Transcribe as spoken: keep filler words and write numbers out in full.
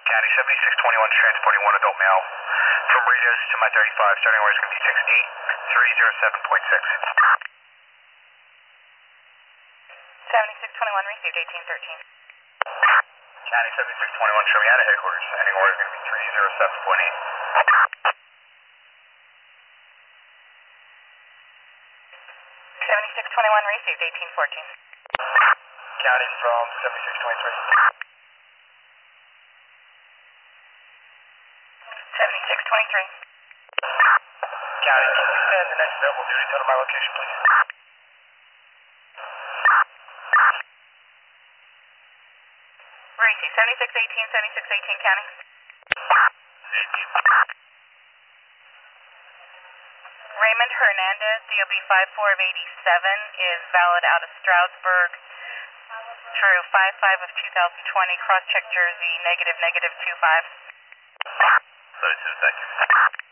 County seventy-six twenty-one, transporting one adult male from Regis to my thirty-five, starting where it's going to be six eight three zero seven point six. seventy-six twenty-one, received eighteen thirteen. County seventy-six twenty-one, show me out of headquarters. Heading order is going to be three zero seven point eight. seventy-six twenty-one, received eighteen fourteen. County from seventy-six twenty-three. seventy-six twenty-three. County, can you send the next available duty to my location, please? Receive seventy-six eighteen, seventy-six eighteen, County. eighteen. Raymond Hernandez, D O B five four of eighty-seven, is valid out of Stroudsburg through five five of two thousand twenty, cross-check Jersey, negative, negative two five. thirty-two, thank you.